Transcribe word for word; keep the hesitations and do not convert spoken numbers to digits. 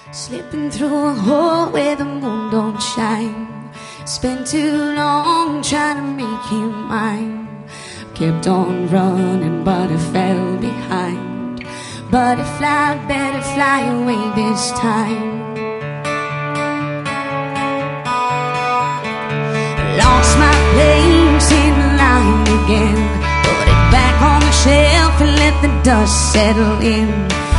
Slipping through a hole where the moon don't shine. Spent too long trying to make you mine. Kept on running but I fell behind. Butterfly, better fly away this time. Lost my place in line again. Put it back on the shelf and let the dust settle in.